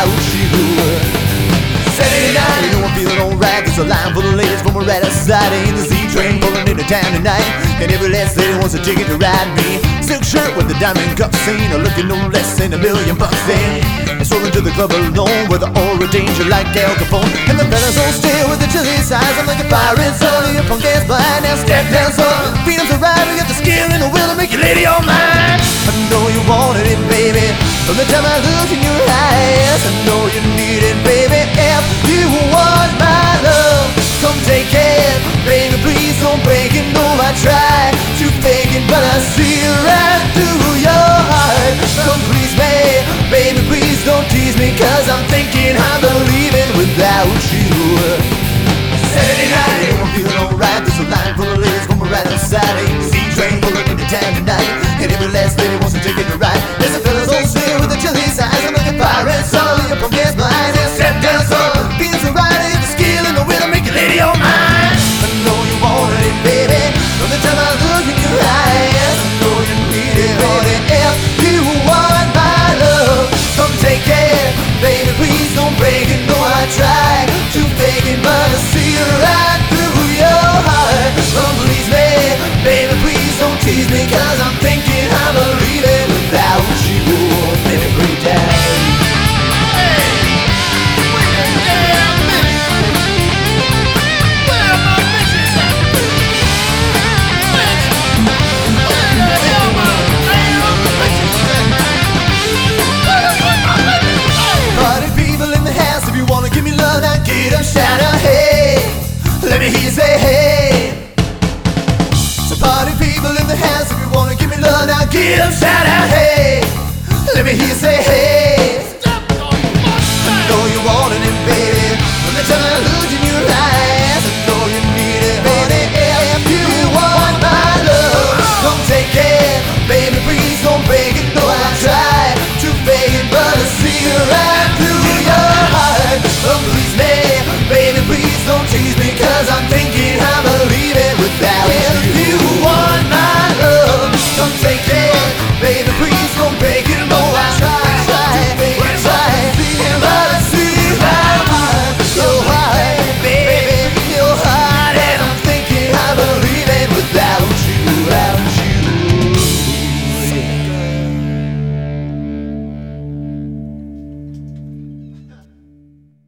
without you. Saturday night, you know I'm feeling alright. There's a line full of ladies from right outside in the Z-train pulling into town tonight. And every last lady wants a ticket to ride me. Silk shirt with the diamond cuff scene, looking no less than $1 million in. And strolling to the club alone with the aura danger like Al Capone. And the fellas all stare with the chilly size. I'm like a pirate, son, your punk ass blind. Now step down, son. Freedom's arriving, got the skill and the will to make your lady all mine. I know you wanted it, baby, from the time I look in your eyes. I know you need it, baby. If you want my love, come take it. Baby, please don't break it. No, I try to fake it, but I see right through your heart. Come please me, baby, please don't tease me, cause I'm thinking I'm believing without you. Saturday night, I'm feeling alright. There's a line full of ladies from right outside. Z-train pulling into town tonight.